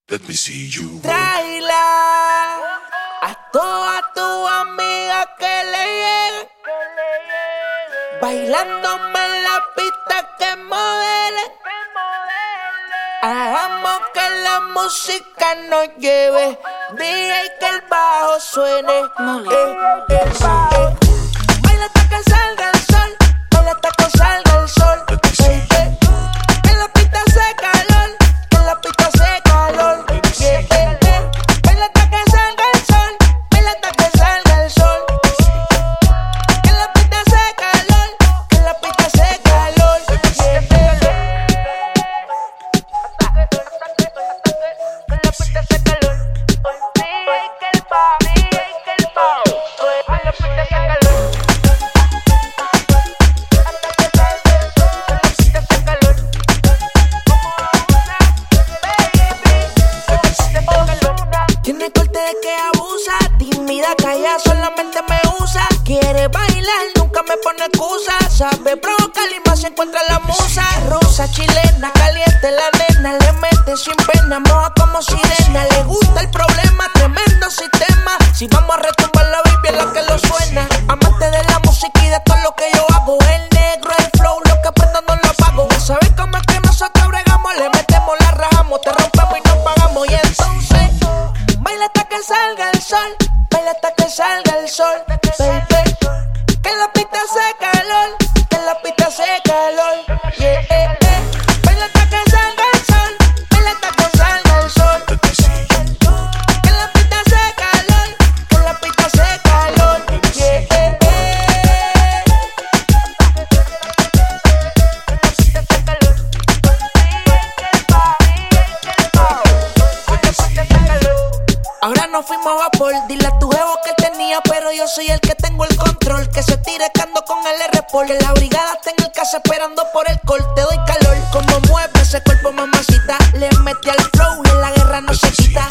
Let me see you. Tráela a todas tus amigas que le lleguen, bailándome en la pista que modelen. Hagamos que la música nos lleve, DJ que el bajo suene. Baila hasta que salga el sol, baila hasta que salga el sol. Que la pista hace calor, que la pista hace calor. Baila hasta que salga el sol, baila hasta que salga el sol. Que la pista hace calor, que la pista hace calor. Tiene corte de que abusa, tímida, calla, solamente me usa. Quiere bailar, nunca me pone excusa. Sabe provocar y más se encuentra la musa. Rusa, chilena, caliente la nena. Le mete sin pena, moja como sirena. Le gusta el problema, tremendo sistema. Si vamos a retumbar la baby es la que lo suena. Amante de la música y de todo lo que yo hago. El negro, el flow, lo que prendo no lo apago. Ya sabes cómo es que nosotros bregamos. Le metemos, la rajamos, te rompemos y nos pagamos. Y entonces baila hasta que salga el sol, baila hasta que salga el sol, baby. Que la pista hace calor, que la pista hace calor, Baila hasta que salga el sol, baila hasta que salga el sol. Que la pista hace calor, que la pista hace calor, Ahora nos fuimos a vapor, dile a tu jevo que él tenía, pero yo soy el que tengo el control. Que se tire cando con el R-Pol. Que la brigada está en el casa esperando por el corte. Doy calor, como mueve ese cuerpo, mamacita. Le metí al flow y en la guerra no se quita.